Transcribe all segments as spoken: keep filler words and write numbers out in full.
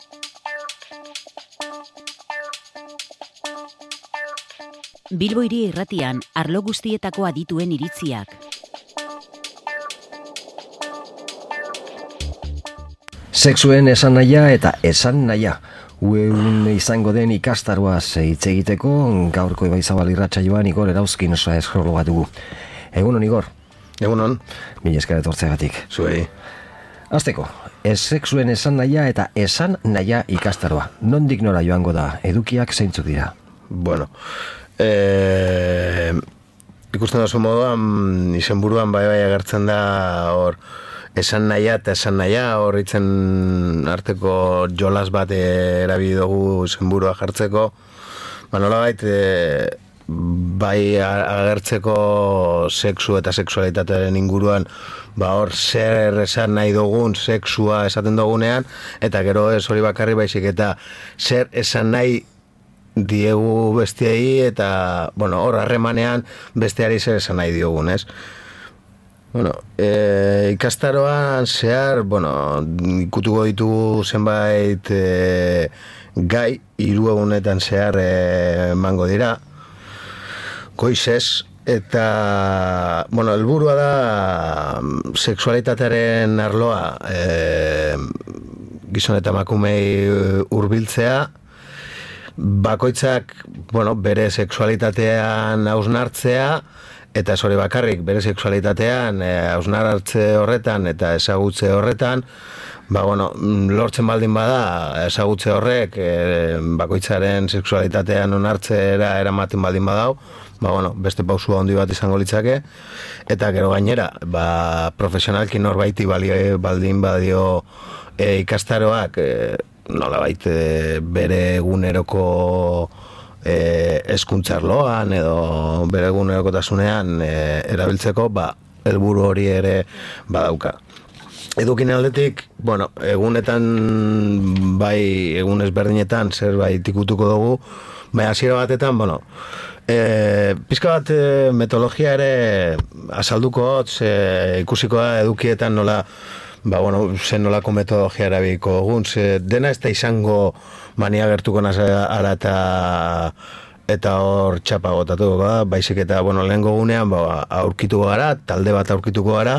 Bilbo Hiria Irratian arlo guztietako adituen iritziak. Sexuen esan nahia eta esan nahia. Ueun izango den ikastaroaz hitz egiteko, gaurko Ibaizabal irratsaioan Igor Erauzkin osa eskrologa dugu. Egunon, Igor? Egunon. Mila esker etortzeagatik. Zuei. Azteko, ez sexuen esan nahia eta esan nahia ikastaroa. Nondik nora joango da, edukiak zeintzuk dira? Bueno, eh, ikusten oso moduan, izenburuan bai bai agertzen da hor esan nahia eta esan nahia, hor itzen arteko jolas bat erabili dugu izenburua jartzeko. Ba, nolabait, e, bai agertzeko sexu eta sexualitatearen inguruan, ba hor zer esan nahi dugun sexua esaten dugunean, eta gero ez hori bakarri baizik eta zer esan nahi diegu bestiei eta, bueno, hor harremanean besteari zer esan nahi diogun, ez? Bueno, e, ikastaroan zehar, bueno, ikutuko ditugu zenbait e, gai, hiru egunetan zehar emango dira, goizez, eta, bueno, helburua da sexualitatearen arloa e, gizon eta emakumei hurbiltzea, bakoitzak, bueno, bere sexualitatean hausnartzea, eta ez hori bakarrik, bere sexualitatean hausnartze horretan eta ezagutze horretan, ba, bueno, lortzen baldin bada, ezagutze horrek e, bakoitzaren sexualitatean onartzera eramaten baldin badau, ba, bueno, beste pausua handi bat izango litzake, eta gero gainera, ba, profesionalki norbaiti balio, baldin badio e, ikastaroak, e, nolabait e, bere eguneroko E, eskuntzarloan edo bere egunerokotasunean e, erabiltzeko, ba, helburu hori ere badauka. Edukin aldetik, bueno, egunetan, bai, egun ezberdinetan zerbait ikutuko dugu, bai, hasiera batetan, bueno, e, pizka bat e, metodologia ere azalduko hotz, e, ikusiko da edukietan nola, ba, bueno, zen nolako metodologia erabiliko dugun, ze dena ez da izango mania gertuko naz ara eta eta hor txapa gotatuko da, baizik eta, bueno, lehengo gunean, ba, aurkituko gara, talde bat aurkituko gara,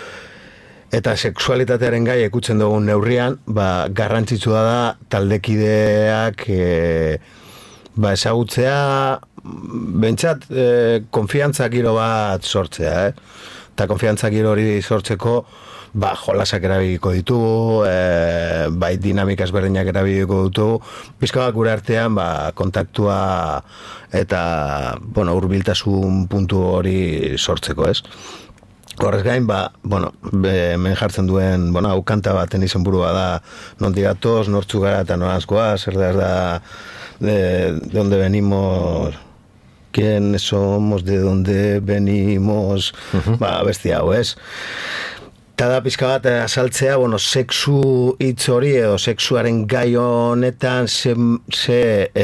eta sexualitatearen gai ikutzen dugun neurrian, ba, garrantzitsua da taldekideak e, ba, ezagutzea, bentsat, e, konfiantza giro bat sortzea, eh? Eta konfiantza giro hori sortzeko, ba, jolasak erabiliko ditugu, e, bai dinamika ezberdinak erabiliko ditugu, pizka bat gure artean, ba, kontaktua eta, bueno, hurbiltasun puntu hori sortzeko, ez? Horrez gain, ba, bueno, hemen jartzen duen, bueno, hau kanta baten izenburua da, nondik gatoz, nortzuk gara eta norazkoa, zer da, da, de, de donde venimos, quiénes somos, de donde venimos, uh-huh. Ba, bestia hau, ez? Eta da pizka bat azaltzea, bueno, sexu hitz hori edo sexuaren gai honetan ze, ze e,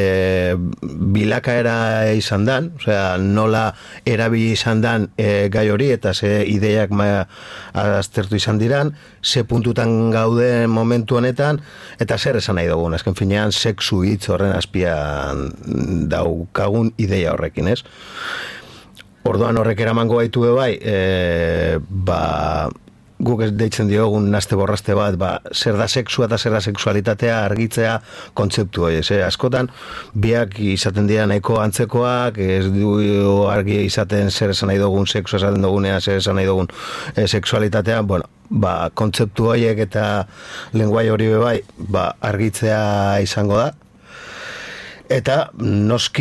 bilakaera izan dan, osea, nola erabili izan dan e, gai hori eta ze ideiak ma, aztertu izan diran, ze puntutan gauden momentu honetan, eta zer esan nahi dugun, azken finean sexu hitz horren azpian daukagun ideia horrekin, ez? Orduan horrek eramango gaitu bai, e, ba, guk ez deitzen diogun naste borraste bat, ba, zer da sexua eta zer da sexualitatea argitzea kontzeptu hori, eh? Askotan, biak izaten dira nahiko antzekoak, ez du argi izaten zer esan nahi dugun sexua esaten dugunean, zer esan nahi dugun eh, sexualitatea, bueno, ba, kontzeptu horiek eta lenguai hori bai, ba, argitzea izango da. Eta noski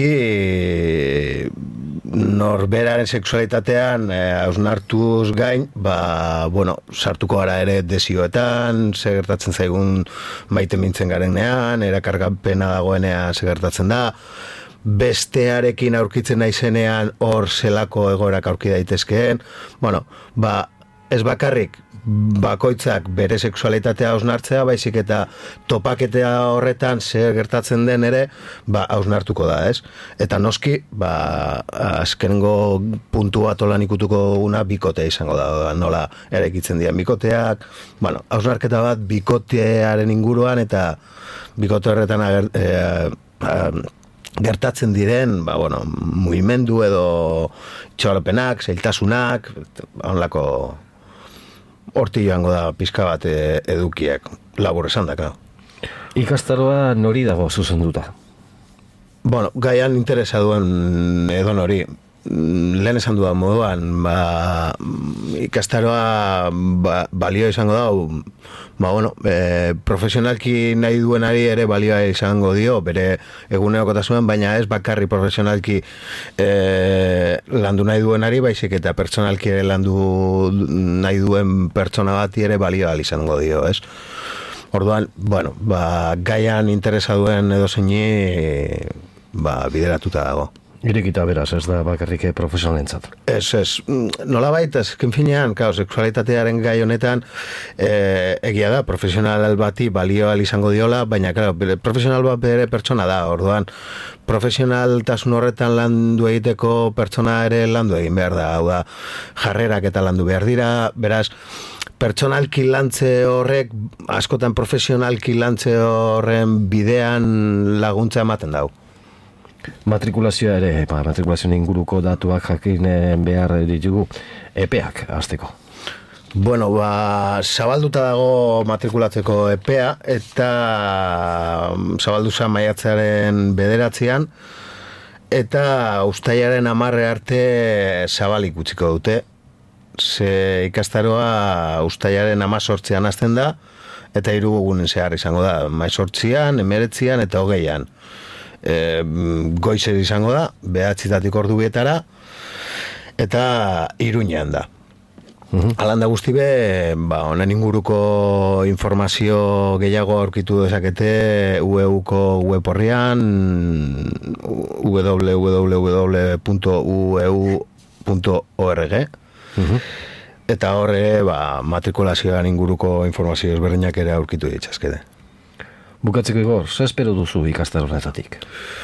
norberaren sexualitatean hausnartuz gain, ba, bueno, sartuko gara ere desioetan, ze gertatzen zaigun maite mintzen garenean, erakargapena dagoenean ze gertatzen da, bestearekin aurkitzen naizenean hor zelako egoerak aurki daitezkeen, bueno, ba, ez bakarrik bakoitzak bere sexualitatea hausnartzea, baizik eta topaketea horretan zer gertatzen den ere, ba, hausnartuko da, ez? Eta noski, ba, azkenengo puntu bat olan ikutuko una bikotea izango da, nola eraikitzen dian bikoteak, bueno, hausnarketa bat bikotearen inguruan eta bikote horretan ager, e, gertatzen diren, ba, bueno, mugimendu edo txalopenak, zailtasunak, onlako horti joango da pizka bat edukiak, labur esan daka. Ikastaroa nori dago zuzenduta? Bueno, gaian interesa duen edo nori. Lehen esan dudan moduan, ba, ikastaroa ba, balio izango da, ba, bueno, e, profesionalki nahi duenari ere balioa izango dio, bere egunerokotasunean, baina ez bakarri profesionalki e, landu nahi duenari, baizik eta pertsonalki ere landu nahi duen pertsona bati ere balioa izango dio, ez? Orduan, bueno, ba, gaian interesa duen edo zeini, ba, bideratuta dago. Irekita beraz, ez da bakarrik profesionalentzat. Ez, ez, nolabait, ezken finean, kao, sexualitatearen gai honetan, e, egia da, profesional bati balioa izango diola, baina, claro, profesional bat bere pertsona da, orduan, profesionaltasun horretan landu egiteko pertsona ere landu egin behar da, hau da, jarrerak eta landu behar dira, beraz, pertsonalki lantze horrek, askotan profesionalki lantze horren bidean laguntza ematen dau. Matrikulazioa ere, ba, matrikulazioen inguruko datuak jakin behar ditugu, epeak hasteko. Bueno, ba, zabalduta dago matrikulatzeko epea, eta zabalduza maiatzaren bederatzean, eta ustailaren amarre arte zabalik utziko dute. Ze ikastaroa ustailaren amazortzean hasten da, eta hiru egunen zehar izango da, maizortzian, emeretzian eta hogeian. E, goizer izango da, behatzitatik ordu bietara, eta Iruñean da. Uh-huh. Alanda guzti be, ba, honen inguruko informazio gehiago aurkitu dezakete U E Uko web horrian, w w w punto u e u punto org, uh-huh. Eta horre, ba, matrikulazioan inguruko informazio ezberdinak ere aurkitu ditzazkede. Bukatzeko Igor, ze espero duzu ikastaro honetatik?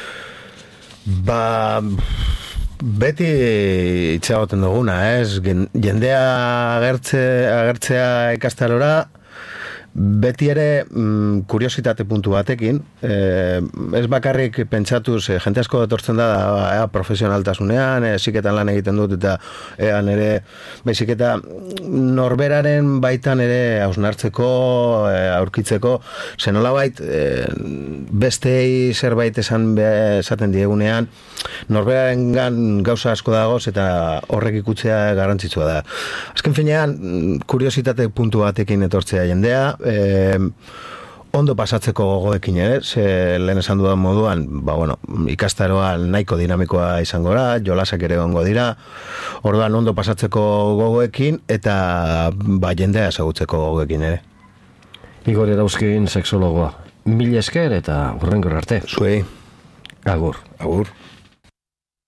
Ba, beti itxagoten duguna, ez? Jendea agertze, agertzea ikastarora, beti ere mm, kuriositate puntu batekin, e, ez bakarrik pentsatuz, e, jente asko etortzen da, ea, profesionaltasunean, e, ziketan lan egiten dut, eta ean ere, baizik eta norberaren baitan ere hausnartzeko, e, aurkitzeko, zenola bait, e, bestei zerbait esan be, esaten diegunean, norberaren gan gauza asko dagoz, eta horrek ikutzea garrantzitsua da. Azken finean, kuriositate puntu batekin etortzea jendea, Eh, ondo pasatzeko gogoekin ere, ze lehen esan dudan moduan, ba, bueno, ikastaroa nahiko dinamikoa izango da, jolasak ere ongo dira, orduan ondo pasatzeko gogoekin eta ba, jendea ezagutzeko gogoekin ere. Igor Erauzkin, sexologoa. Mil esker eta hurrengor arte. Zuei. Agur. Agur.